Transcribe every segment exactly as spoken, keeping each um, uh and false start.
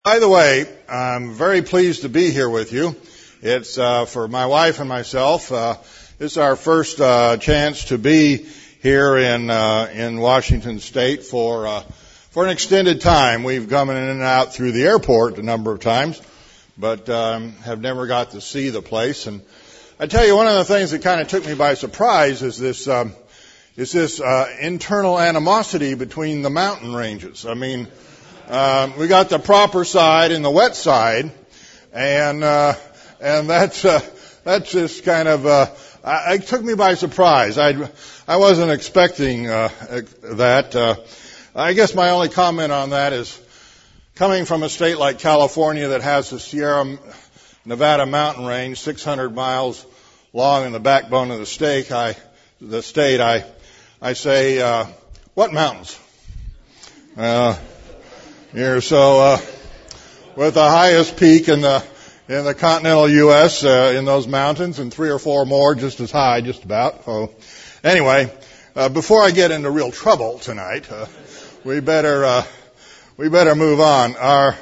By the way, I'm very pleased to be here with you. It's uh, for my wife and myself. Uh, this is our first uh, chance to be here in uh, in Washington State for uh, for an extended time. We've come in and out through the airport a number of times, but um, have never got to see the place. And I tell you, one of the things that kind of took me by surprise is this um, is this uh, internal animosity between the mountain ranges. I mean. Um, we got the proper side and the wet side, and uh, and that's uh, that's just kind of uh, I, it took me by surprise. I I wasn't expecting uh, that. Uh, I guess my only comment on that is coming from a state like California that has the Sierra Nevada mountain range, six hundred miles long in the backbone of the state. I the state. I I say uh, what mountains? Uh, Here, so uh, with the highest peak in the in the continental U S uh, in those mountains, and three or four more just as high, just about. So, anyway, uh, before I get into real trouble tonight, uh, we better uh, we better move on. Our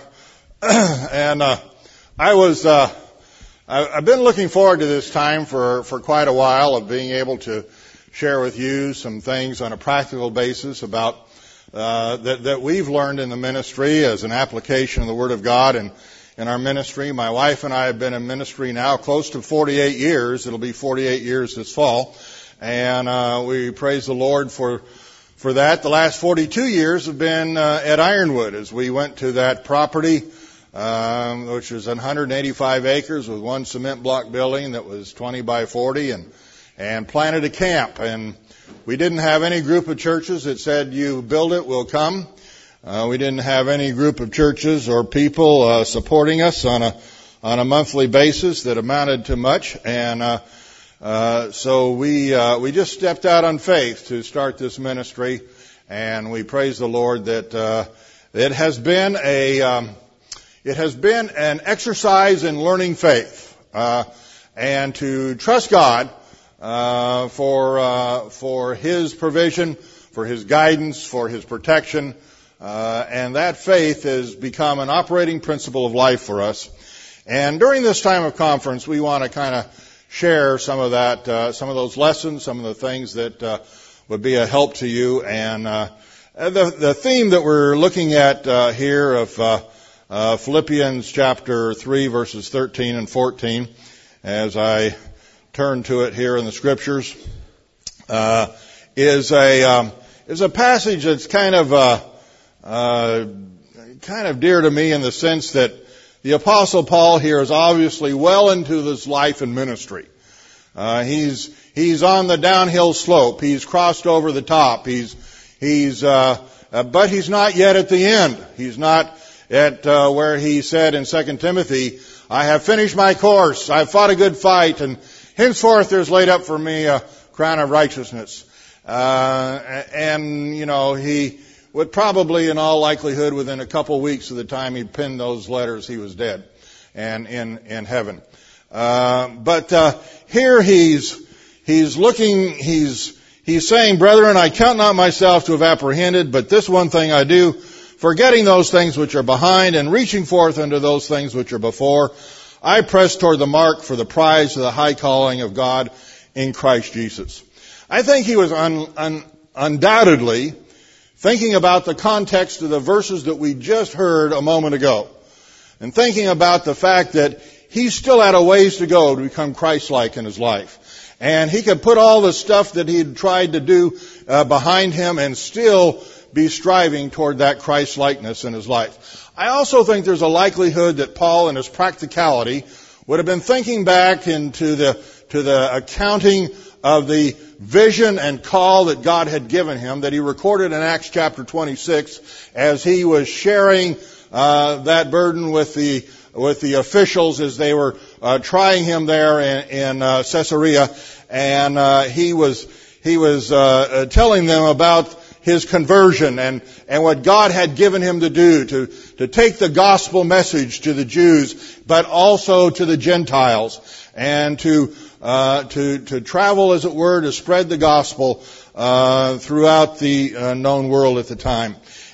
and uh, I was uh, I, I've been looking forward to this time for for quite a while of being able to share with you some things on a practical basis about. Uh, that, that we've learned in the ministry as an application of the Word of God and in our ministry. My wife and I have been in ministry now close to forty-eight years. It'll be forty-eight years this fall. And, uh, we praise the Lord for, for that. The last forty-two years have been, uh, at Ironwood as we went to that property, um, which is one hundred eighty-five acres with one cement block building that was twenty by forty and, and planted a camp. And, we didn't have any group of churches that said, you build it, we'll come. Uh, we didn't have any group of churches or people uh, supporting us on a on a monthly basis that amounted to much. And uh, uh, so we uh, we just stepped out on faith to start this ministry. And we praise the Lord that uh, it has been a um, it has been an exercise in learning faith uh, and to trust God. Uh, for, uh, for His provision, for His guidance, for His protection, uh, and that faith has become an operating principle of life for us. And during this time of conference, we want to kind of share some of that, uh, some of those lessons, some of the things that, uh, would be a help to you. And, uh, the, the theme that we're looking at, uh, here of, uh, uh, Philippians chapter three verses thirteen and fourteen, as I turn to it here in the scriptures, uh, is a, um, is a passage that's kind of, uh, uh, kind of dear to me in the sense that the Apostle Paul here is obviously well into this life and ministry. Uh, he's, he's on the downhill slope. He's crossed over the top. He's, he's, uh, uh but he's not yet at the end. He's not at, uh, where he said in Second Timothy, I have finished my course. I've fought a good fight, and henceforth there's laid up for me a crown of righteousness. Uh, and, you know, he would probably in all likelihood within a couple of weeks of the time he'd penned those letters, he was dead and in, in heaven. Uh, but, uh, here he's, he's looking, he's, he's saying, brethren, I count not myself to have apprehended, but this one thing I do, forgetting those things which are behind and reaching forth unto those things which are before, I press toward the mark for the prize of the high calling of God in Christ Jesus. I think he was un, un, undoubtedly thinking about the context of the verses that we just heard a moment ago, and thinking about the fact that he still had a ways to go to become Christ-like in his life. And he could put all the stuff that he'd tried to do uh, behind him and still be striving toward that Christ-likeness in his life. I also think there's a likelihood that Paul, in his practicality, would have been thinking back into the to the accounting of the vision and call that God had given him, that he recorded in Acts chapter twenty-six, as he was sharing uh, that burden with the with the officials as they were uh, trying him there in, in uh, Caesarea, and uh, he was he was uh, telling them about his conversion and, and what God had given him to do, to, to take the gospel message to the Jews, but also to the Gentiles, and to, uh, to, to travel, as it were, to spread the gospel, uh, throughout the uh, known world at the time.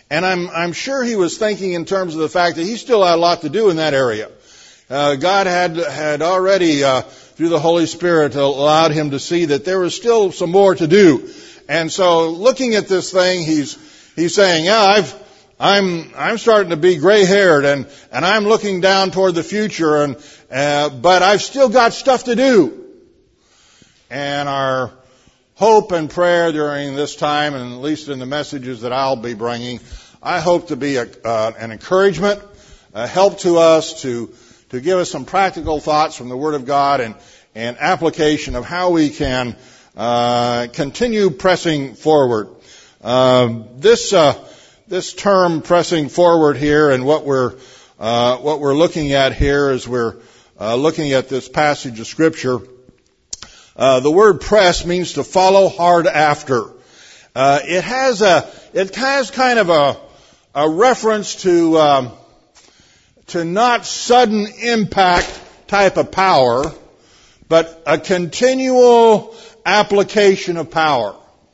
And I'm, I'm sure he was thinking in terms of the fact that he still had a lot to do in that area. Uh, God had, had already, uh, through the Holy Spirit, allowed him to see that there was still some more to do. And so looking at this thing, he's, he's saying, yeah, I've, I'm, I'm starting to be gray-haired and, and I'm looking down toward the future and, uh, but I've still got stuff to do. And our hope and prayer during this time, and at least in the messages that I'll be bringing, I hope to be a, uh, an encouragement, a help to us to, to give us some practical thoughts from the Word of God and, and application of how we can, uh, continue pressing forward. Uh, this, uh, this term pressing forward here and what we're, uh, what we're looking at here as we're, uh, looking at this passage of Scripture. Uh, the word press means to follow hard after. Uh, it has a, it has kind of a, a reference to, um, to not sudden impact type of power, but a continual application of power.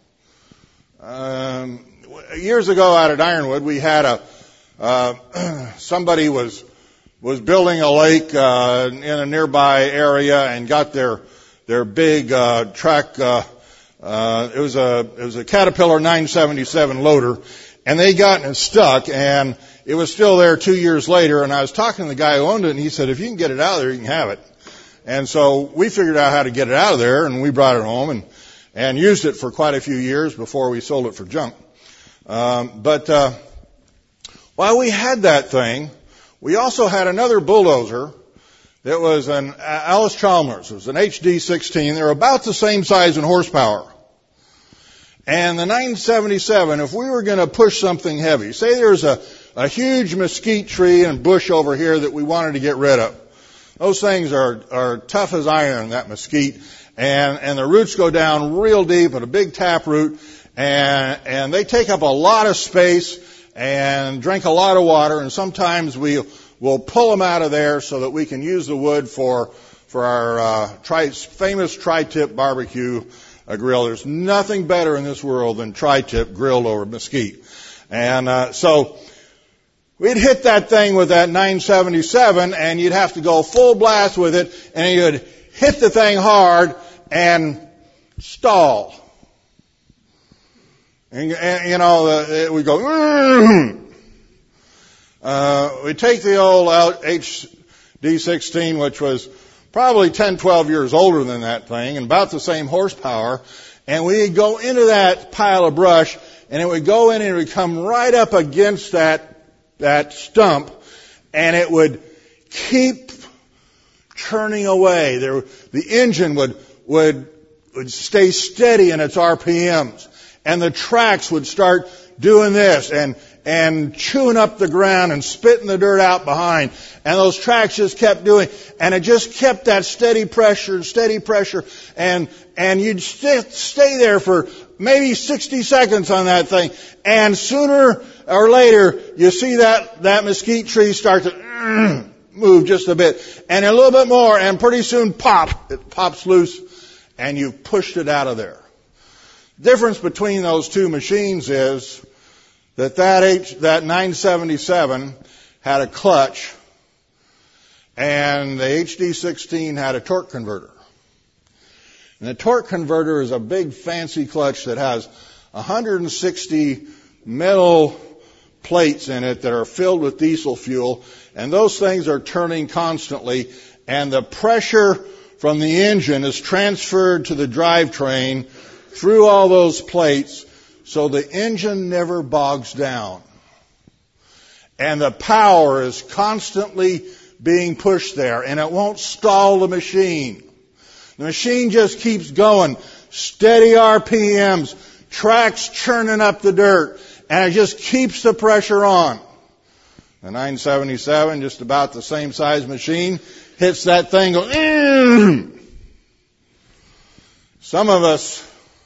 Um, years ago out at Ironwood, we had a, uh, somebody was, was building a lake, uh, in a nearby area and got their, their big uh track uh uh it was a it was a Caterpillar nine seventy-seven loader, and they got it stuck, and it was still there two years later. And I was talking to the guy who owned it, and he said, if you can get it out of there, you can have it. And so we figured out how to get it out of there, and we brought it home and and used it for quite a few years before we sold it for junk. Um but uh while we had that thing, we also had another bulldozer. It was an Alice Chalmers. It was an H D sixteen. They were about the same size in horsepower. And the nine seventy-seven, if we were going to push something heavy, say there's a, a huge mesquite tree and bush over here that we wanted to get rid of. Those things are, are tough as iron, that mesquite. And, and the roots go down real deep at a big taproot. And, and they take up a lot of space and drink a lot of water. And sometimes we We'll pull them out of there so that we can use the wood for for our uh, tri- famous tri-tip barbecue uh, grill. There's nothing better in this world than tri-tip grilled over mesquite. And uh, so we'd hit that thing with that nine seventy-seven, and you'd have to go full blast with it, and you'd hit the thing hard and stall. And, and you know, uh, we go. Mm-hmm. Uh, we take the old H D sixteen, which was probably ten, twelve years older than that thing and about the same horsepower, and we'd go into that pile of brush, and it would go in and it would come right up against that, that stump, and it would keep churning away. There, the engine would, would, would stay steady in its R P Ms, and the tracks would start doing this, and and chewing up the ground and spitting the dirt out behind. And those tracks just kept doing, and it just kept that steady pressure and steady pressure. And, and you'd st- stay there for maybe sixty seconds on that thing. And sooner or later, you see that, that mesquite tree start to mm, move just a bit. And a little bit more, and pretty soon pop, it pops loose, and you've pushed it out of there. The difference between those two machines is that that, H, that nine seventy-seven had a clutch, and the H D sixteen had a torque converter. And the torque converter is a big fancy clutch that has one hundred sixty metal plates in it that are filled with diesel fuel, and those things are turning constantly, and the pressure from the engine is transferred to the drivetrain through all those plates, so the engine never bogs down. And the power is constantly being pushed there, and it won't stall the machine. The machine just keeps going. Steady R P Ms, tracks churning up the dirt, and it just keeps the pressure on. The nine seventy-seven, just about the same size machine, hits that thing, goes, mm. Some of us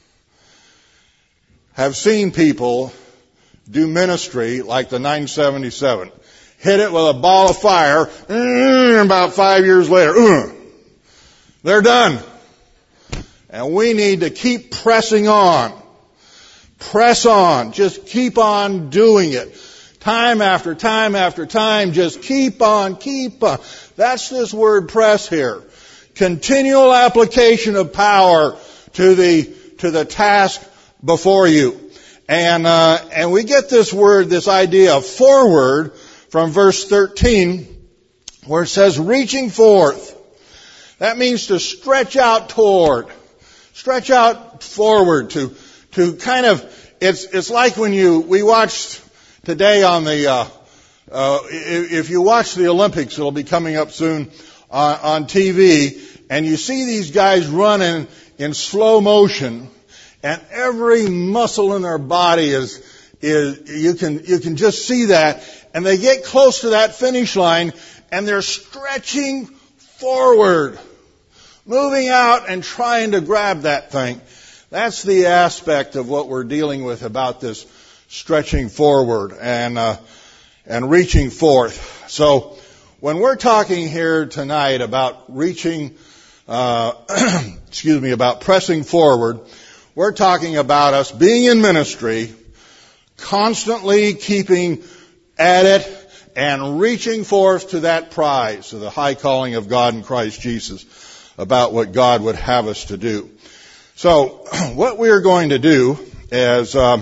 have seen people do ministry like the nine seventy-seven. Hit it with a ball of fire, and about five years later, they're done. And we need to keep pressing on. Press on. Just keep on doing it. Time after time after time, just keep on, keep on. That's this word press here. Continual application of power to the, to the task before you. And, uh, and we get this word, this idea of forward from verse thirteen, where it says reaching forth. That means to stretch out toward, stretch out forward, to, to kind of, it's, it's like when you, we watched today on the, uh, uh, if you watch the Olympics, it'll be coming up soon on, on T V, and you see these guys running in slow motion, and every muscle in their body is, is, you can, you can just see that, and they get close to that finish line, and they're stretching forward, moving out and trying to grab that thing. That's the aspect of what we're dealing with about this stretching forward and, uh, and reaching forth. So, when we're talking here tonight about reaching, uh, excuse me, about pressing forward, we're talking about us being in ministry, constantly keeping at it, and reaching forth to that prize, to the high calling of God in Christ Jesus, about what God would have us to do. So, what we're going to do as, um,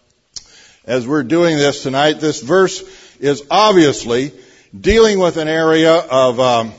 as we're doing this tonight, this verse is obviously dealing with an area of, um,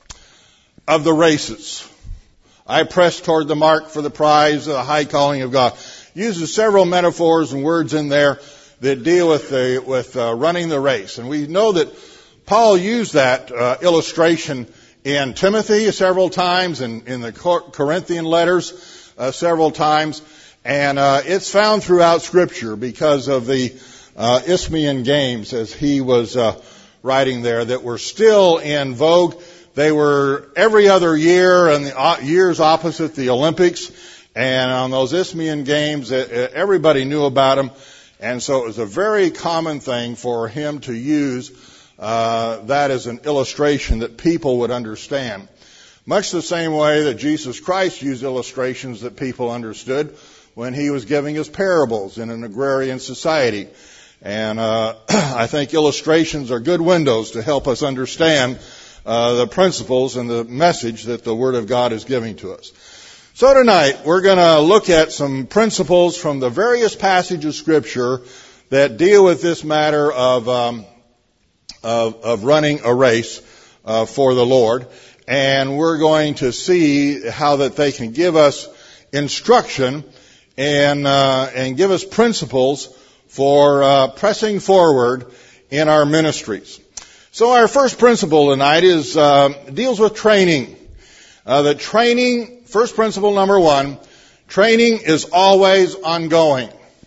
of the races. I press toward the mark for the prize of the high calling of God. Uses several metaphors and words in there that deal with the, with uh, running the race. And we know that Paul used that uh, illustration in Timothy several times and in the Corinthian letters uh, several times. And uh, it's found throughout Scripture because of the uh, Isthmian Games, as he was uh, writing there, that were still in vogue. They were every other year, and the years opposite the Olympics. And on those Isthmian Games, everybody knew about them. And so it was a very common thing for him to use uh, that as an illustration that people would understand. Much the same way that Jesus Christ used illustrations that people understood when he was giving his parables in an agrarian society. And uh, I think illustrations are good windows to help us understand uh, the principles and the message that the Word of God is giving to us. So tonight, we're going to look at some principles from the various passages of Scripture that deal with this matter of um, of, of running a race uh, for the Lord. And we're going to see how that they can give us instruction and uh, and give us principles for uh, pressing forward in our ministries. So our first principle tonight is uh, deals with training. Uh, the training, first principle number one, training is always ongoing.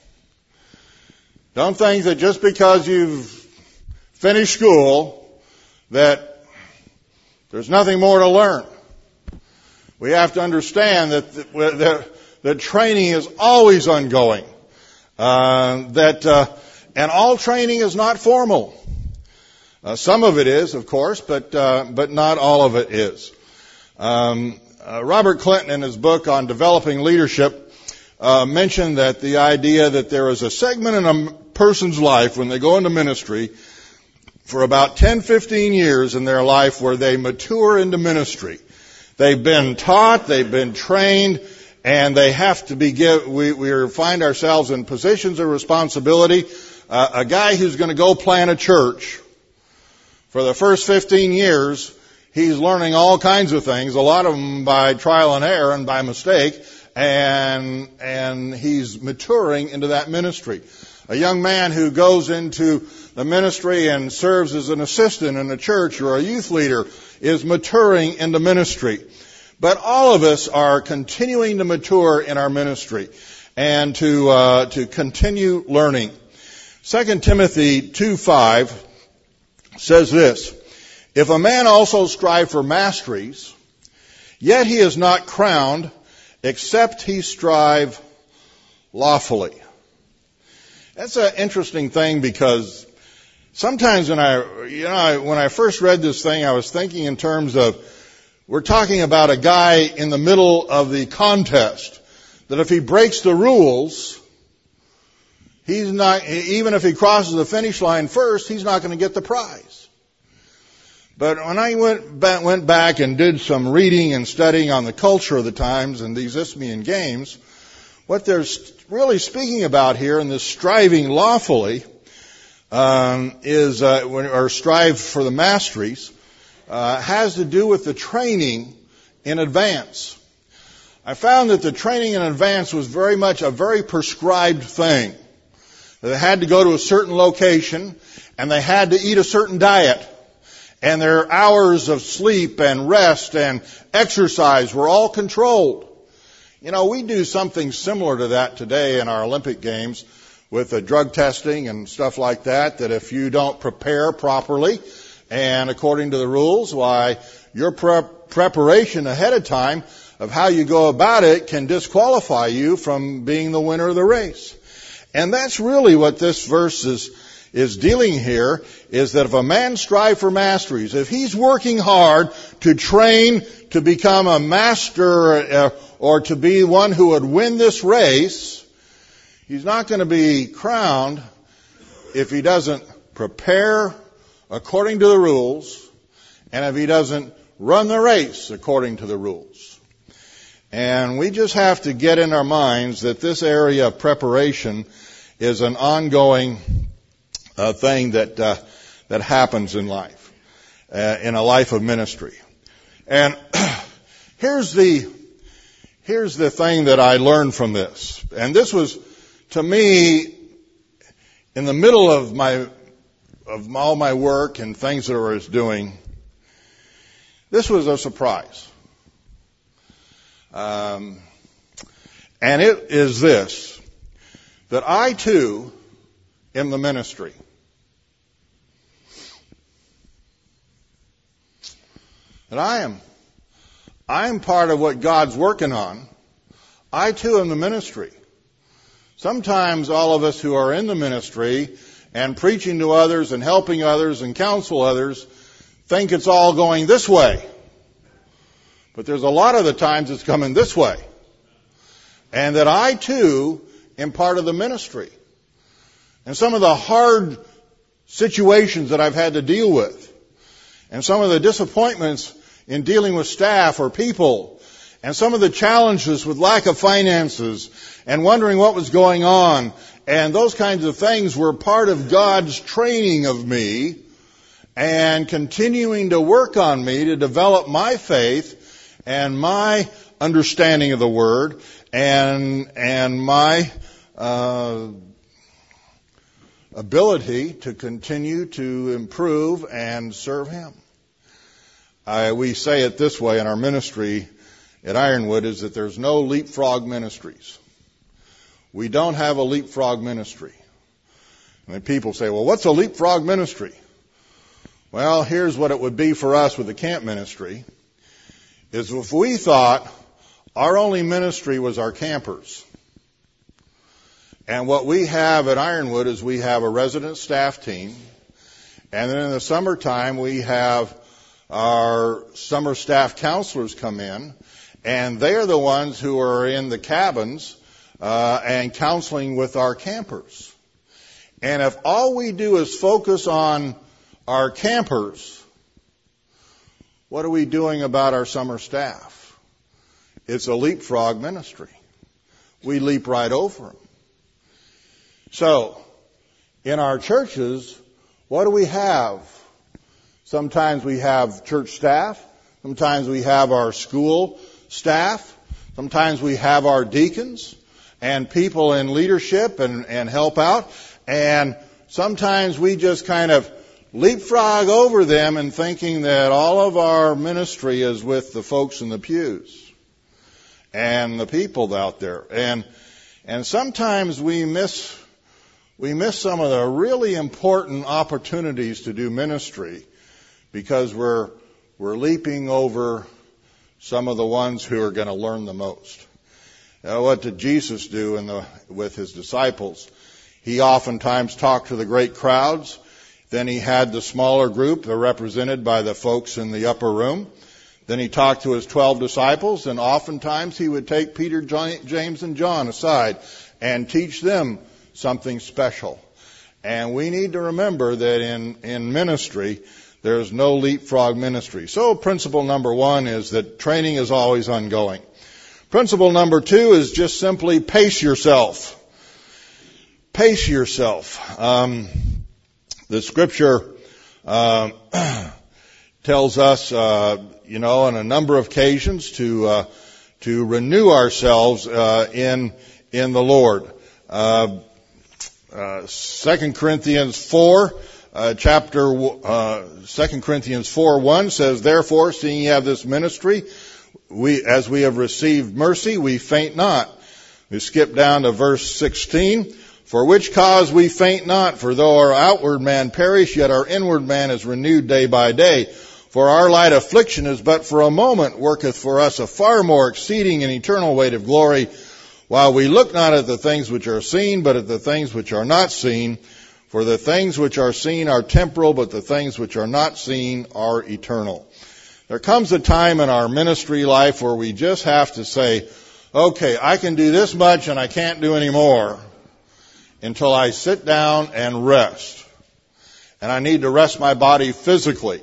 Don't think that just because you've finished school that there's nothing more to learn. We have to understand that the, the, the training is always ongoing. Uh, that uh, and all training is not formal. Uh, some of it is, of course, but uh, but not all of it is. Um, uh, Robert Clinton, in his book on developing leadership, uh, mentioned that the idea that there is a segment in a person's life when they go into ministry for about ten, fifteen years in their life where they mature into ministry. They've been taught, they've been trained, and they have to be give, we, we find ourselves in positions of responsibility. Uh, a guy who's going to go plant a church, for the first fifteen years, he's learning all kinds of things, a lot of them by trial and error and by mistake, and, and he's maturing into that ministry. A young man who goes into the ministry and serves as an assistant in a church or a youth leader is maturing into ministry. But all of us are continuing to mature in our ministry and to uh, to continue learning. Second Timothy two five says this, "If a man also strive for masteries, yet he is not crowned, except he strive lawfully." That's an interesting thing because sometimes when I, you know, when I first read this thing, I was thinking in terms of, we're talking about a guy in the middle of the contest, that if he breaks the rules, he's not, even if he crosses the finish line first, he's not going to get the prize. But when I went back, went back and did some reading and studying on the culture of the times and these Isthmian games, what they're really speaking about here in this striving lawfully um, is, uh, when, or strive for the masteries, uh, has to do with the training in advance. I found that the training in advance was very much a very prescribed thing. They had to go to a certain location, and they had to eat a certain diet. And their hours of sleep and rest and exercise were all controlled. You know, we do something similar to that today in our Olympic Games with the drug testing and stuff like that, that if you don't prepare properly and according to the rules, why, your prep preparation ahead of time of how you go about it can disqualify you from being the winner of the race. And that's really what this verse is, is dealing here, is that if a man strive for masteries, if he's working hard to train to become a master uh, or to be one who would win this race, he's not going to be crowned if he doesn't prepare according to the rules and if he doesn't run the race according to the rules. And we just have to get in our minds that this area of preparation is an ongoing uh, thing that uh, that happens in life, uh, in a life of ministry. And here's the here's the thing that I learned from this. And this was, to me, in the middle of my of all my work and things that I was doing, this was a surprise. Um, and it is this, that I too am the ministry. That I am, I am part of what God's working on. I too am the ministry. Sometimes all of us who are in the ministry and preaching to others and helping others and counsel others think it's all going this way. But there's a lot of the times it's coming this way. And that I too am part of the ministry. And some of the hard situations that I've had to deal with, and some of the disappointments in dealing with staff or people, and some of the challenges with lack of finances, and wondering what was going on, and those kinds of things were part of God's training of me and continuing to work on me to develop my faith and my understanding of the Word and and my uh, ability to continue to improve and serve Him. Uh, we say it this way in our ministry at Ironwood, is that there's no leapfrog ministries. We don't have a leapfrog ministry. And people say, well, what's a leapfrog ministry? Well, here's what it would be for us with the camp ministry, is if we thought our only ministry was our campers. And what we have at Ironwood is we have a resident staff team. And then in the summertime, we have our summer staff counselors come in. And they're the ones who are in the cabins uh, and counseling with our campers. And if all we do is focus on our campers, what are we doing about our summer staff? It's a leapfrog ministry. We leap right over them. So, in our churches, what do we have? Sometimes we have church staff. Sometimes we have our school staff. Sometimes we have our deacons and people in leadership and, and help out. And sometimes we just kind of leapfrog over them and thinking that all of our ministry is with the folks in the pews and the people out there. And and sometimes we miss we miss some of the really important opportunities to do ministry because we're we're leaping over some of the ones who are going to learn the most. Now, what did Jesus do in the with his disciples? He oftentimes talked to the great crowds. Then he had the smaller group. They're represented by the folks in the upper room. Then he talked to his twelve disciples, and oftentimes he would take Peter, James, and John aside and teach them something special. And we need to remember that in, in ministry, there's no leapfrog ministry. So principle number one is that training is always ongoing. Principle number two is just simply pace yourself. Pace yourself. Um, the scripture uh, tells us, uh, you know, on a number of occasions to uh, to renew ourselves uh, in in the Lord. Uh, uh, Second Corinthians four, uh, chapter uh, Second Corinthians four one says, "Therefore, seeing ye have this ministry, we as we have received mercy, we faint not." We skip down to verse sixteen. "For which cause we faint not, for though our outward man perish, yet our inward man is renewed day by day. For our light affliction is but for a moment, worketh for us a far more exceeding and eternal weight of glory, while we look not at the things which are seen, but at the things which are not seen. For the things which are seen are temporal, but the things which are not seen are eternal." There comes a time in our ministry life where we just have to say, okay, I can do this much and I can't do any more until I sit down and rest. And I need to rest my body physically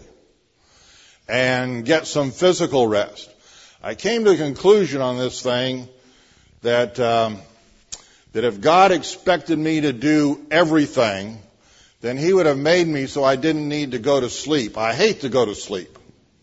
and get some physical rest. I came to the conclusion on this thing that um, that if God expected me to do everything, then He would have made me so I didn't need to go to sleep. I hate to go to sleep.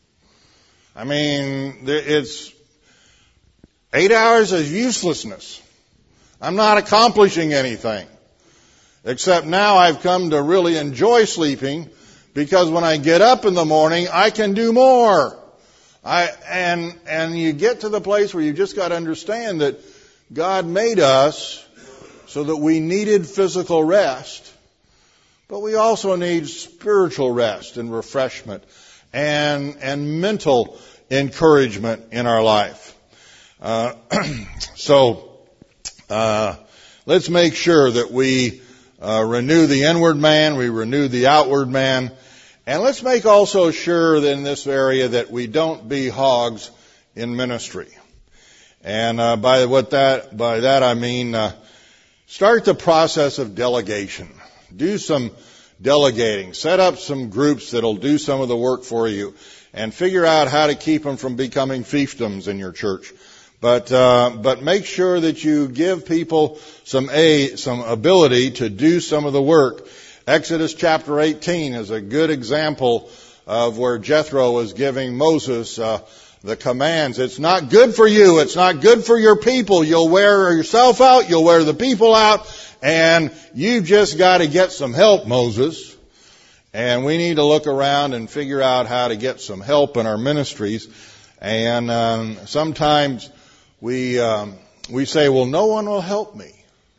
I mean, it's eight hours of uselessness. I'm not accomplishing anything. Except now I've come to really enjoy sleeping, because when I get up in the morning, I can do more. I, and, and you get to the place where you just got to understand that God made us so that we needed physical rest, but we also need spiritual rest and refreshment and, and mental encouragement in our life. Uh, so, uh, let's make sure that we Uh, renew the inward man, we renew the outward man, and let's make also sure that in this area that we don't be hogs in ministry. And uh, by what that by that I mean, uh, start the process of delegation. Do some delegating. Set up some groups that'll do some of the work for you, and figure out how to keep them from becoming fiefdoms in your church. But uh, but make sure that you give people some a some ability to do some of the work. Exodus chapter eighteen is a good example of where Jethro was giving Moses uh, the commands. It's not good for you. It's not good for your people. You'll wear yourself out. You'll wear the people out, and you've just got to get some help, Moses. And we need to look around and figure out how to get some help in our ministries. And um, sometimes We um, we say, well, no one will help me.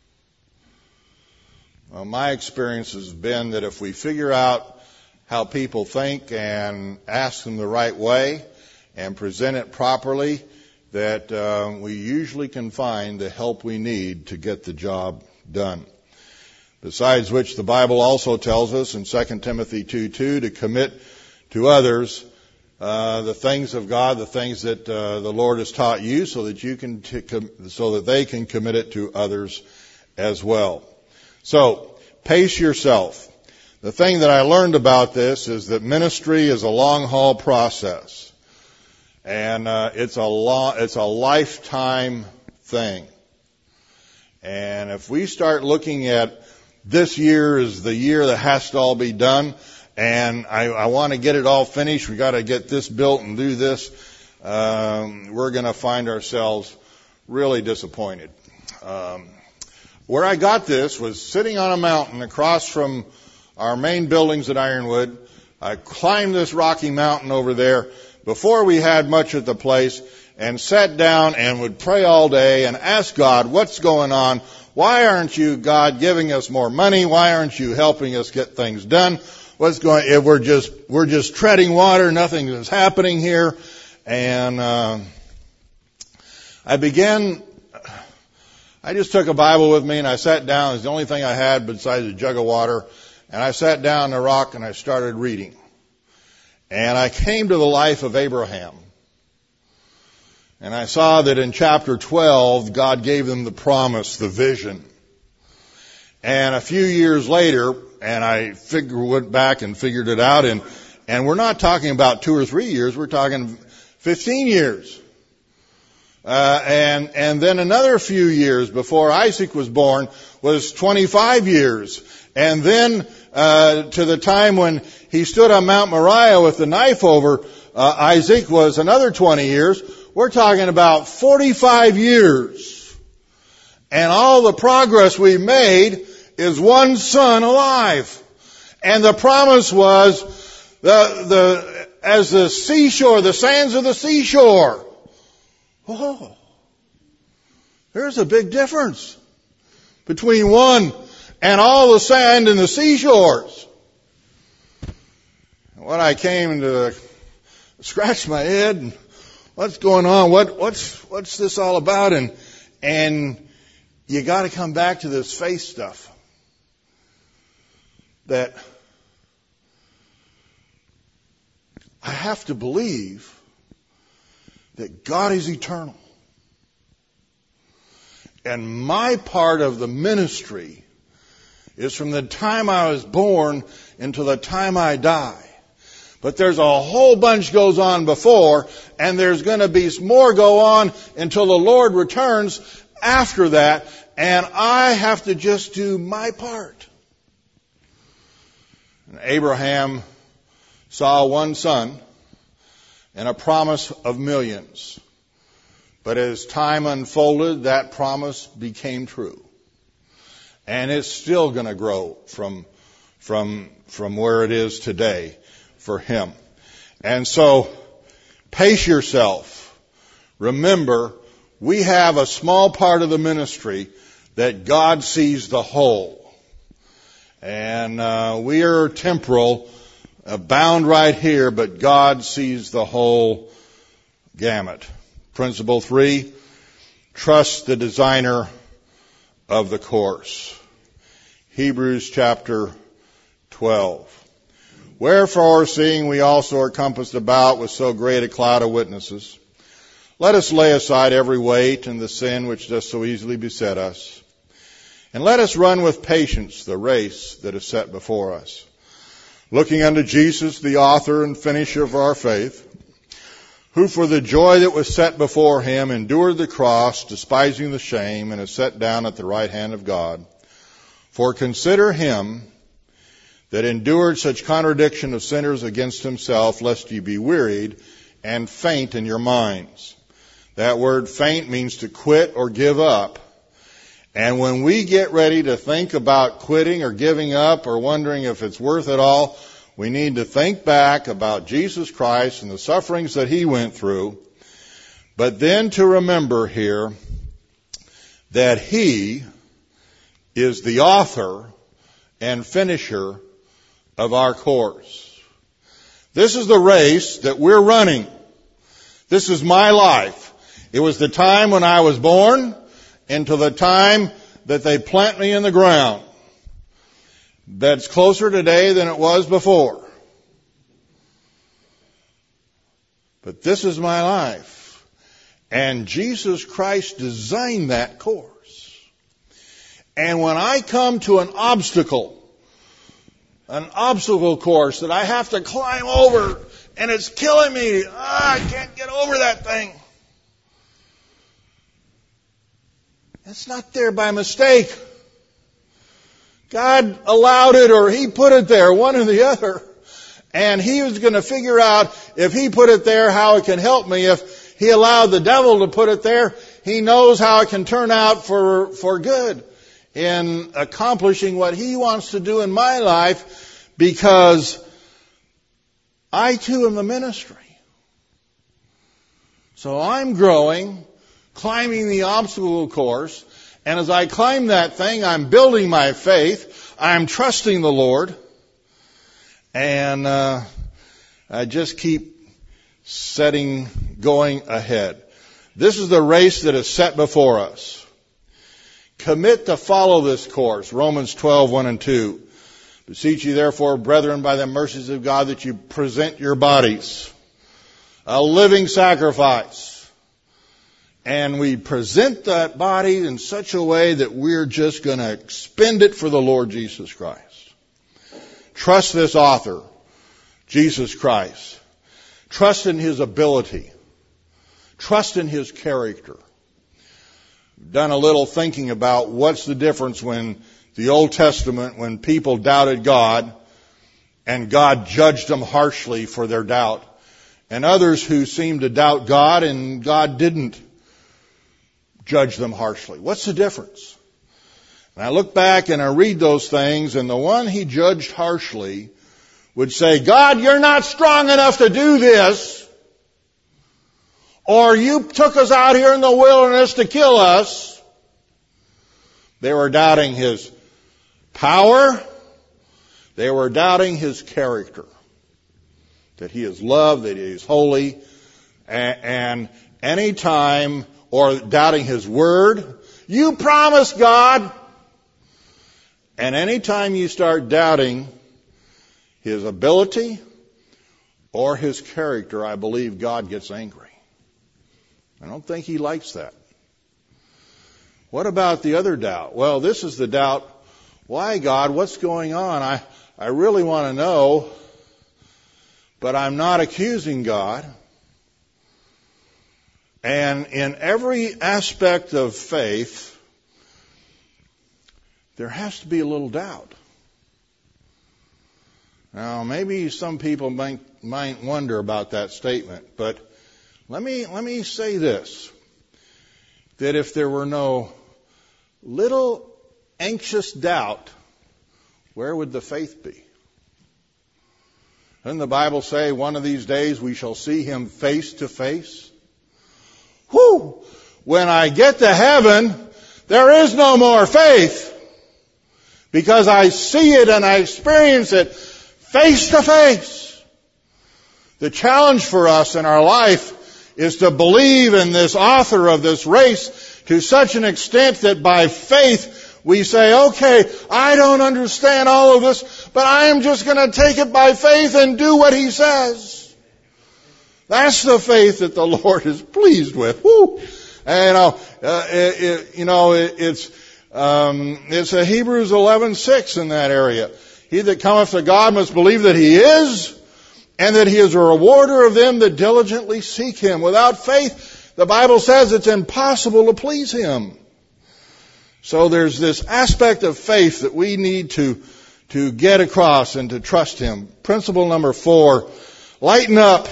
Well, my experience has been that if we figure out how people think and ask them the right way and present it properly, that uh, we usually can find the help we need to get the job done. Besides which, the Bible also tells us in Second Timothy two two to commit to others Uh, the things of God, the things that uh, the Lord has taught you, so that you can, t- com- so that they can commit it to others as well. So, pace yourself. The thing that I learned about this is that ministry is a long haul process, and uh, it's a long, it's a lifetime thing. And if we start looking at this year as the year that has to all be done, and I, I want to get it all finished, we got to get this built and do this, um, we're going to find ourselves really disappointed. Um, where I got this was sitting on a mountain across from our main buildings at Ironwood. I climbed this rocky mountain over there before we had much at the place, and sat down and would pray all day and ask God, what's going on? Why aren't you, God, giving us more money? Why aren't you helping us get things done? What's going? If we're just we're just treading water, nothing is happening here. And uh, I began. I just took a Bible with me and I sat down. It's the only thing I had besides a jug of water. And I sat down on the rock and I started reading. And I came to the life of Abraham. And I saw that in chapter twelve, God gave them the promise, the vision. And a few years later, and I figured, went back and figured it out, and, and we're not talking about two or three years, we're talking fifteen years. Uh, and, and then another few years before Isaac was born was twenty-five years. And then, uh, to the time when he stood on Mount Moriah with the knife over uh, Isaac was another twenty years. We're talking about forty-five years. And all the progress we made is one son alive. And the promise was the, the, as the seashore, the sands of the seashore. Oh, there's a big difference between one and all the sand in the seashores. When I came to scratch my head, and what's going on? What, what's, what's this all about? And, and you got to come back to this faith stuff. That I have to believe that God is eternal. And my part of the ministry is from the time I was born until the time I die. But there's a whole bunch goes on before, and there's going to be more go on until the Lord returns after that, and I have to just do my part. And Abraham saw one son and a promise of millions. But as time unfolded, that promise became true. And it's still going to grow from, from, from where it is today for him. And so, pace yourself. Remember, we have a small part of the ministry that God sees the whole. And uh, we are temporal, uh, bound right here, but God sees the whole gamut. Principle three, trust the designer of the course. Hebrews chapter twelve. Wherefore, seeing we also are compassed about with so great a cloud of witnesses, let us lay aside every weight and the sin which does so easily beset us, and let us run with patience the race that is set before us, looking unto Jesus, the author and finisher of our faith, who for the joy that was set before him endured the cross, despising the shame, and is set down at the right hand of God. For consider him that endured such contradiction of sinners against himself, lest ye be wearied and faint in your minds. That word faint means to quit or give up. And when we get ready to think about quitting or giving up or wondering if it's worth it all, we need to think back about Jesus Christ and the sufferings that he went through, but then to remember here that he is the author and finisher of our course. This is the race that we're running. This is my life. It was the time when I was born until the time that they plant me in the ground. That's closer today than it was before. But this is my life. And Jesus Christ designed that course. And when I come to an obstacle, an obstacle course that I have to climb over, and it's killing me, ah, I can't get over that thing. It's not there by mistake. God allowed it, or he put it there, one or the other. And he was going to figure out if he put it there, how it can help me. If he allowed the devil to put it there, he knows how it can turn out for, for good in accomplishing what he wants to do in my life, because I too am the ministry. So I'm growing, climbing the obstacle course, and as I climb that thing, I'm building my faith, I'm trusting the Lord, and uh, I just keep setting, going ahead. This is the race that is set before us. Commit to follow this course. Romans twelve, one and two. Beseech ye therefore, brethren, by the mercies of God, that you present your bodies a living sacrifice. and we present that body in such a way that we're just going to expend it for the Lord Jesus Christ. Trust this author, Jesus Christ. Trust in His ability. Trust in His character. Done a little thinking about what's the difference when the Old Testament, when people doubted God and God judged them harshly for their doubt, and others who seemed to doubt God and God didn't judge them harshly. What's the difference? And I look back and I read those things, and the one He judged harshly would say, God, you're not strong enough to do this. Or you took us out here in the wilderness to kill us. They were doubting His power. They were doubting His character. That He is loved, that He is holy. And any time, or doubting His word. You promised, God. And any time you start doubting His ability or His character, I believe God gets angry. I don't think He likes that. What about the other doubt? Well, this is the doubt. Why, God? What's going on? I, I really want to know, but I'm not accusing God. And in every aspect of faith, there has to be a little doubt. Now, maybe some people might, might wonder about that statement, but let me, let me say this, that if there were no little anxious doubt, where would the faith be? Doesn't the Bible say one of these days we shall see Him face to face? Whew! When I get to heaven, there is no more faith. Because I see it and I experience it face to face. The challenge for us in our life is to believe in this author of this race to such an extent that by faith we say, okay, I don't understand all of this, but I am just going to take it by faith and do what He says. That's the faith that the Lord is pleased with. Woo! And, you know, uh, it, it, you know, it, it's um, it's a Hebrews eleven six in that area. He that cometh to God must believe that He is, and that He is a rewarder of them that diligently seek Him. Without faith, the Bible says it's impossible to please Him. So there's this aspect of faith that we need to to get across and to trust Him. Principle number four: lighten up.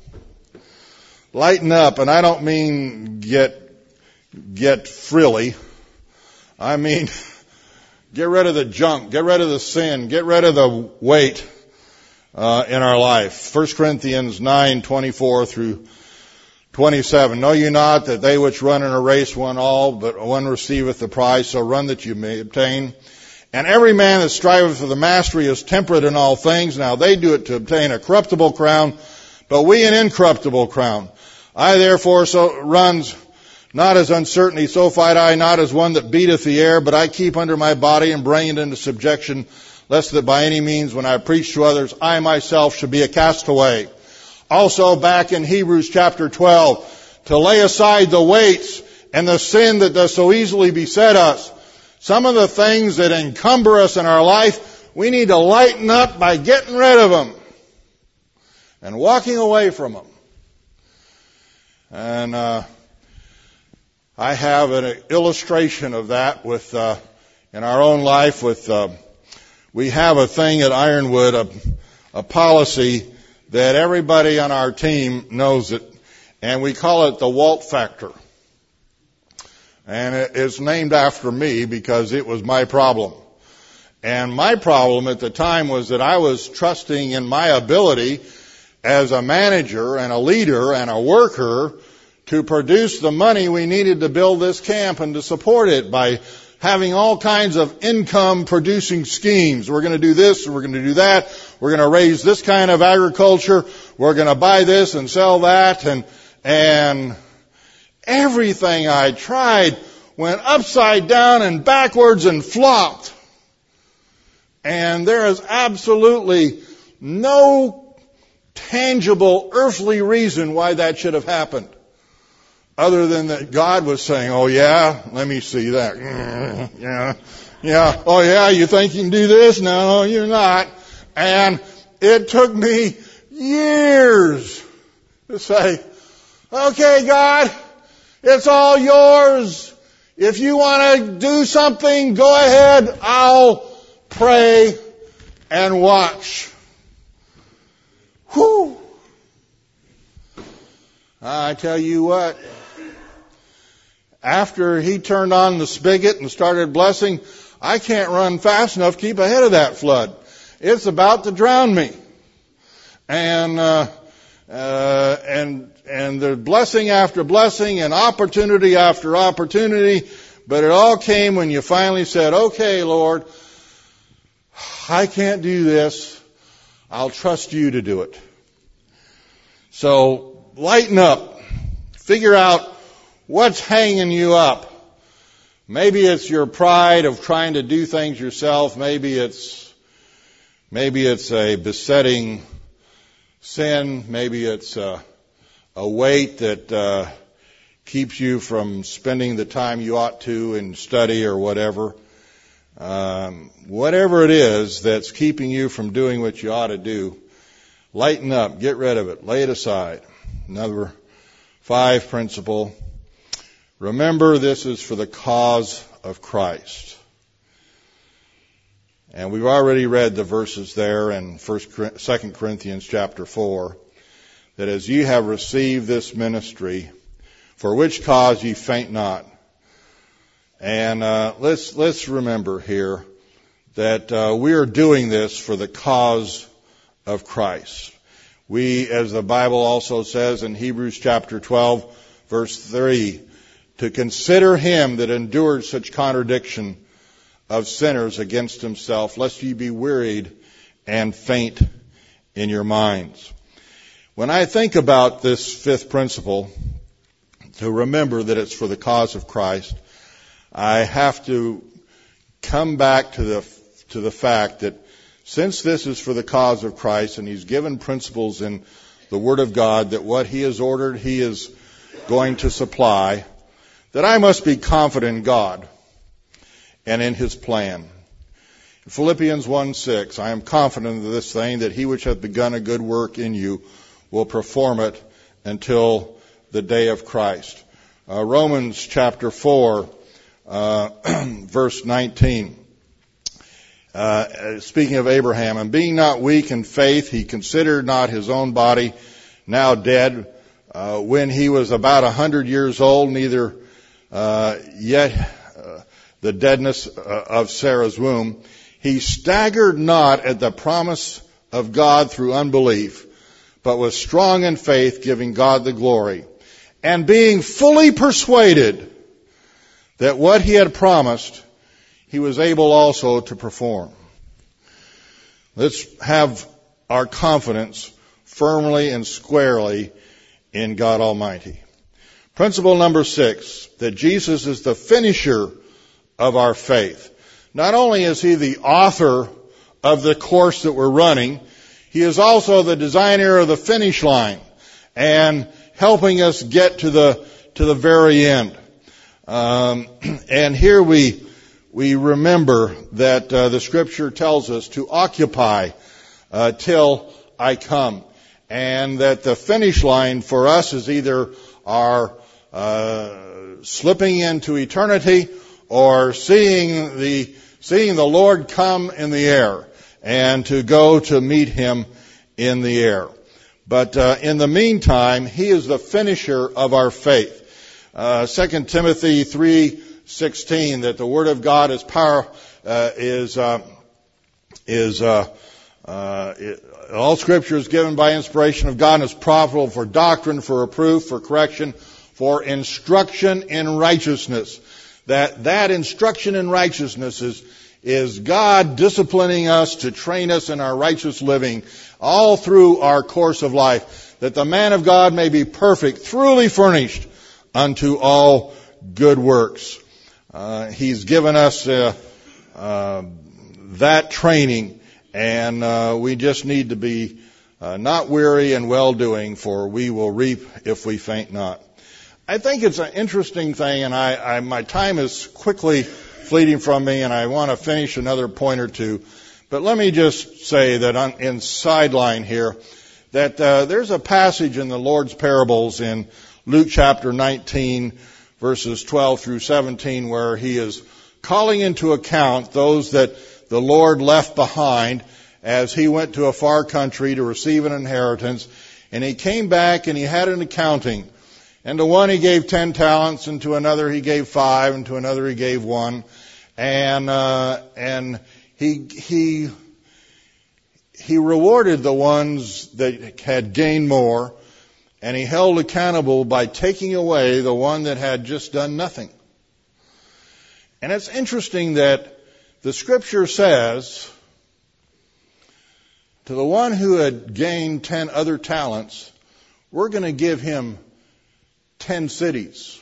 Lighten up, and I don't mean get get frilly. I mean get rid of the junk, get rid of the sin, get rid of the weight uh, in our life. First Corinthians nine twenty-four through twenty-seven. Know you not that they which run in a race won all, but one receiveth the prize, so run that you may obtain. And every man that striveth for the mastery is temperate in all things. Now they do it to obtain a corruptible crown, but we an incorruptible crown. I therefore so runs not as uncertainty, so fight I not as one that beateth the air, but I keep under my body and bring it into subjection, lest that by any means when I preach to others, I myself should be a castaway. Also back in Hebrews chapter twelve, to lay aside the weights and the sin that does so easily beset us. Some of the things that encumber us in our life, we need to lighten up by getting rid of them and walking away from them. And uh, I have an illustration of that with uh, in our own life. With uh, we have a thing at Ironwood, a, a policy that everybody on our team knows it, and we call it the Walt factor. And it, it's named after me because it was my problem. And my problem at the time was that I was trusting in my ability as a manager and a leader and a worker to produce the money we needed to build this camp and to support it by having all kinds of income producing schemes. We're going to do this, we're going to do that, we're going to raise this kind of agriculture, we're going to buy this and sell that, and and everything I tried went upside down and backwards and flopped. And there is absolutely no tangible earthly reason why that should have happened, other than that God was saying, oh yeah, let me see that. Yeah, yeah, oh yeah, you think you can do this? No, you're not. And it took me years to say, okay, God, it's all yours. If you want to do something, go ahead. I'll pray and watch. Whew. I tell you what, after he turned on the spigot and started blessing, I can't run fast enough to keep ahead of that flood. It's about to drown me. And, uh, uh, and, and the blessing after blessing and opportunity after opportunity, but it all came when you finally said, okay, Lord, I can't do this. I'll trust you to do it. So lighten up. Figure out what's hanging you up. Maybe it's your pride of trying to do things yourself. Maybe it's, maybe it's a besetting sin. Maybe it's a, a weight that uh, keeps you from spending the time you ought to in study or whatever. Um, whatever it is that's keeping you from doing what you ought to do, lighten up, get rid of it, lay it aside. Number five principle, remember this is for the cause of Christ. And we've already read the verses there in First, Second Corinthians chapter four, that as ye have received this ministry, for which cause ye faint not. And uh, let's let's remember here that uh, we are doing this for the cause of Christ. We, as the Bible also says in Hebrews chapter twelve, verse three, to consider him that endured such contradiction of sinners against himself, lest ye be wearied and faint in your minds. When I think about this fifth principle, to remember that it's for the cause of Christ, I have to come back to the to the fact that since this is for the cause of Christ, and he's given principles in the Word of God that what he has ordered, he is going to supply, that I must be confident in God and in his plan. In Philippians one six, I am confident of this thing, that he which hath begun a good work in you will perform it until the day of Christ. Uh, Romans chapter four, uh, verse nineteen. Uh, speaking of Abraham, and being not weak in faith, he considered not his own body now dead, uh, when he was about a hundred years old, neither uh, yet uh, the deadness uh, of Sarah's womb. He staggered not at the promise of God through unbelief, but was strong in faith, giving God the glory, and being fully persuaded that what he had promised, he was able also to perform. Let's have our confidence firmly and squarely in God Almighty. Principle number six, that Jesus is the finisher of our faith. Not only is he the author of the course that we're running, he is also the designer of the finish line and helping us get to the to the very end. Um, and here we we remember that uh, the Scripture tells us to occupy uh, till I come, and that the finish line for us is either our uh, slipping into eternity or seeing the seeing the Lord come in the air and to go to meet him in the air. But uh, in the meantime, he is the finisher of our faith. Uh, Second Timothy three sixteen, that the Word of God is power, uh, is, uh, is, uh, uh, it, all Scripture is given by inspiration of God and is profitable for doctrine, for reproof, for correction, for instruction in righteousness. That, that instruction in righteousness is, is God disciplining us to train us in our righteous living all through our course of life, that the man of God may be perfect, truly furnished unto all good works. Uh, he's given us uh, uh, that training, and uh, we just need to be uh, not weary and well-doing, for we will reap if we faint not. I think it's an interesting thing, and I, I my time is quickly fleeting from me, and I want to finish another point or two. But let me just say that on, in sideline here, that uh, there's a passage in the Lord's parables in Luke chapter nineteen, verses twelve through seventeen, where he is calling into account those that the Lord left behind as he went to a far country to receive an inheritance. And he came back and he had an accounting. And to one he gave ten talents, and to another he gave five, and to another he gave one. And uh, and he he he rewarded the ones that had gained more, and he held accountable by taking away the one that had just done nothing. And it's interesting that the Scripture says, to the one who had gained ten other talents, we're going to give him ten cities.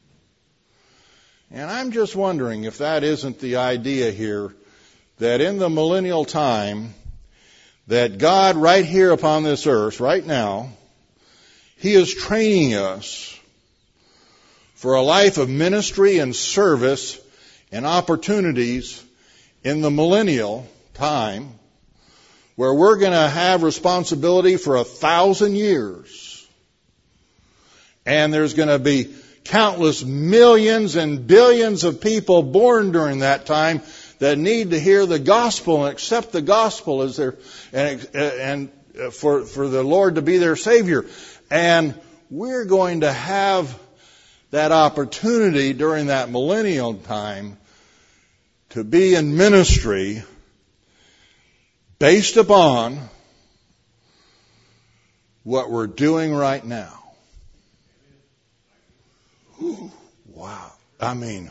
And I'm just wondering if that isn't the idea here, that in the millennial time, that God right here upon this earth, right now, He is training us for a life of ministry and service and opportunities in the millennial time, where we're going to have responsibility for a thousand years. And there's going to be countless millions and billions of people born during that time that need to hear the gospel and accept the gospel as their, and, and for, for the Lord to be their Savior. And we're going to have that opportunity during that millennial time to be in ministry based upon what we're doing right now. Ooh, wow. I mean,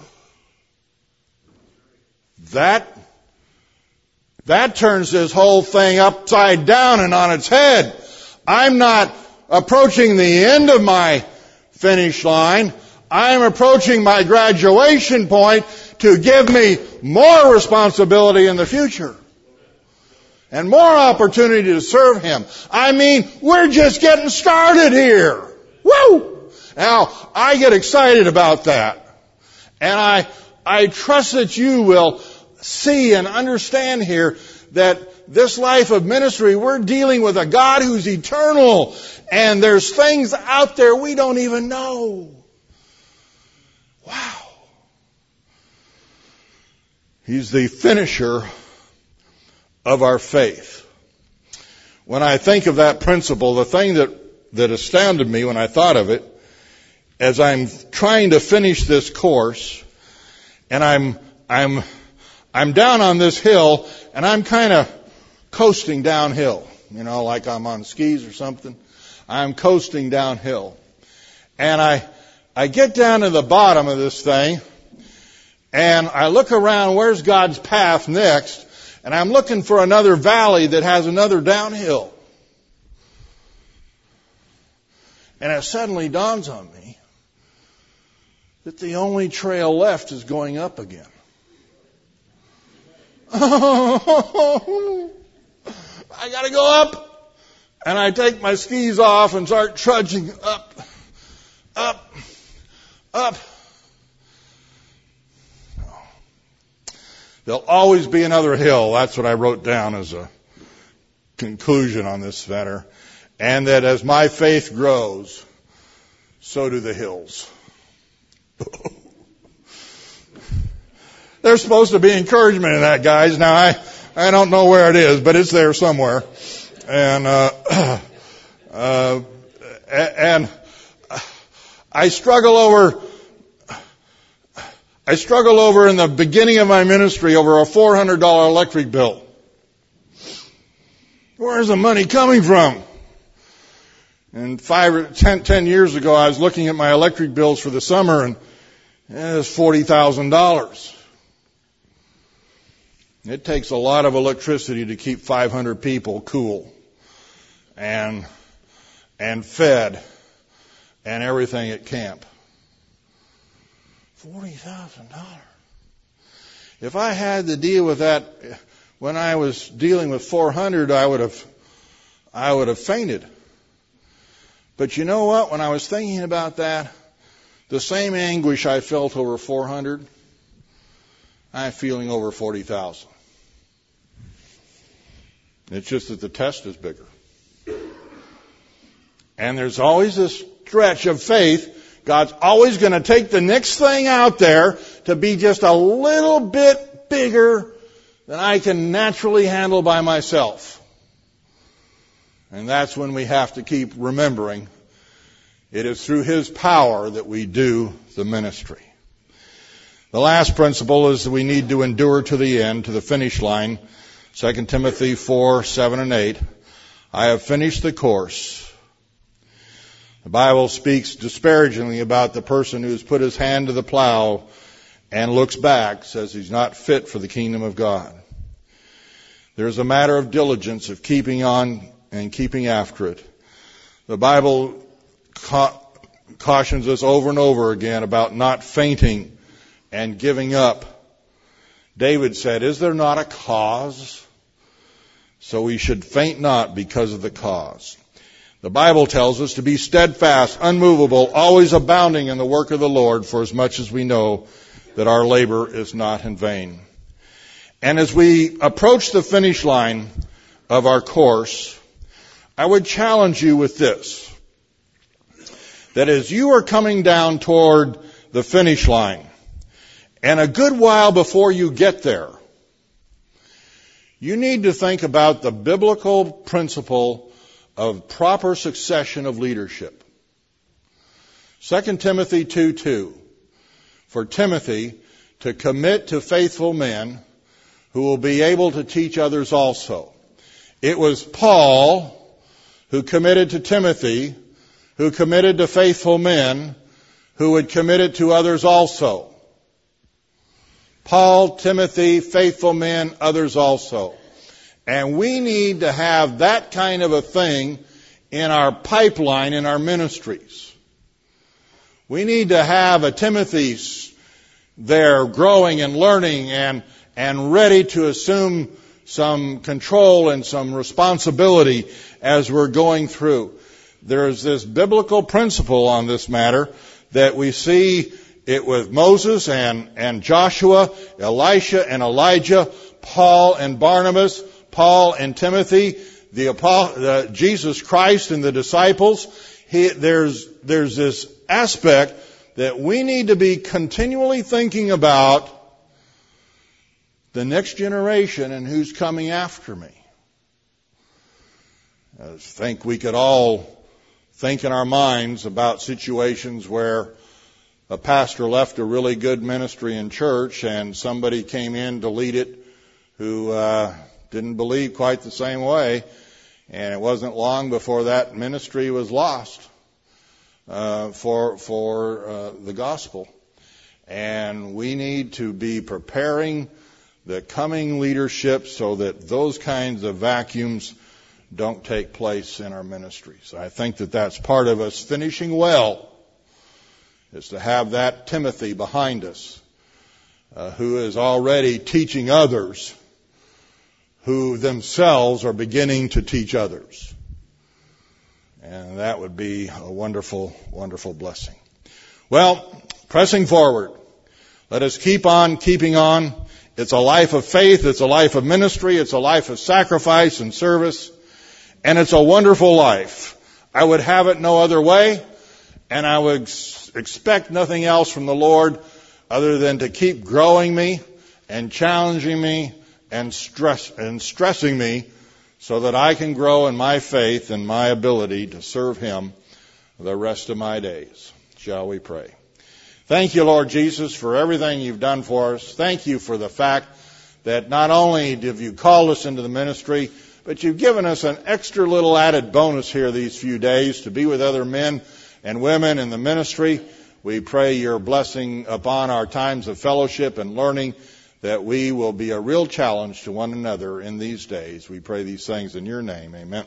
that, that turns this whole thing upside down and on its head. I'm not approaching the end of my finish line. I'm approaching my graduation point to give me more responsibility in the future. And more opportunity to serve Him. I mean, we're just getting started here. Woo! Now, I get excited about that. And I, I trust that you will see and understand here that this life of ministry, we're dealing with a God who's eternal. And there's things out there we don't even know. Wow. He's the finisher of our faith. When I think of that principle, the thing that, that astounded me when I thought of it, as I'm trying to finish this course, and I'm, I'm, I'm down on this hill, and I'm kind of coasting downhill, you know, like I'm on skis or something. I'm coasting downhill. And I, I get down to the bottom of this thing, and I look around, where's God's path next? And I'm looking for another valley that has another downhill. And it suddenly dawns on me that the only trail left is going up again. Oh, I gotta go up. And I take my skis off and start trudging up, up, up. There'll always be another hill. That's what I wrote down as a conclusion on this matter. And that as my faith grows, so do the hills. There's supposed to be encouragement in that, guys. Now, I, I don't know where it is, but it's there somewhere. And, uh, uh, and I struggle over, I struggle over in the beginning of my ministry over a four hundred dollars electric bill. Where's the money coming from? And five or ten, ten years ago, I was looking at my electric bills for the summer, and it was forty thousand dollars. It takes a lot of electricity to keep five hundred people cool and and fed and everything at camp. forty thousand dollars. If I had to deal with that when I was dealing with four hundred, I would have I would have fainted. But you know what? When I was thinking about that, The same anguish I felt over four hundred, I'm feeling over forty thousand. It's just that the test is bigger. And there's always this stretch of faith. God's always going to take the next thing out there to be just a little bit bigger than I can naturally handle by myself. And that's when we have to keep remembering it is through His power that we do the ministry. The last principle is that we need to endure to the end, to the finish line. Second Timothy four, seven and eight. I have finished the course. The Bible speaks disparagingly about the person who has put his hand to the plow and looks back, says he's not fit for the kingdom of God. There's a matter of diligence, of keeping on and keeping after it. The Bible ca- cautions us over and over again about not fainting and giving up. David said, is there not a cause? So we should faint not because of the cause. The Bible tells us to be steadfast, unmovable, always abounding in the work of the Lord, for as much as we know that our labor is not in vain. And as we approach the finish line of our course, I would challenge you with this, that as you are coming down toward the finish line, and a good while before you get there, you need to think about the biblical principle of proper succession of leadership. Second Timothy two two, for Timothy to commit to faithful men who will be able to teach others also. It was Paul who committed to Timothy, who committed to faithful men who would commit it to others also. Paul, Timothy, faithful men, others also. And we need to have that kind of a thing in our pipeline, in our ministries. We need to have a Timothy there growing and learning and, and ready to assume some control and some responsibility as we're going through. There's this biblical principle on this matter that we see it with Moses and, and Joshua, Elisha and Elijah, Paul and Barnabas, Paul and Timothy, the, uh, Jesus Christ and the disciples. He, there's, there's this aspect that we need to be continually thinking about the next generation and who's coming after me. I think we could all think in our minds about situations where a pastor left a really good ministry in church and somebody came in to lead it who uh, didn't believe quite the same way, and it wasn't long before that ministry was lost uh, for for uh, the gospel. And we need to be preparing the coming leadership so that those kinds of vacuums don't take place in our ministries. I think that that's part of us finishing well, is to have that Timothy behind us uh, who is already teaching others who themselves are beginning to teach others. And that would be a wonderful, wonderful blessing. Well, pressing forward. Let us keep on keeping on. It's a life of faith. It's a life of ministry. It's a life of sacrifice and service. And it's a wonderful life. I would have it no other way. And I would ex- expect nothing else from the Lord other than to keep growing me and challenging me and stress and stressing me so that I can grow in my faith and my ability to serve Him the rest of my days. Shall we pray? Thank you, Lord Jesus, for everything you've done for us. Thank you for the fact that not only have you called us into the ministry, but you've given us an extra little added bonus here these few days to be with other men and women in the ministry. We pray your blessing upon our times of fellowship and learning, that we will be a real challenge to one another in these days. We pray these things in your name. Amen.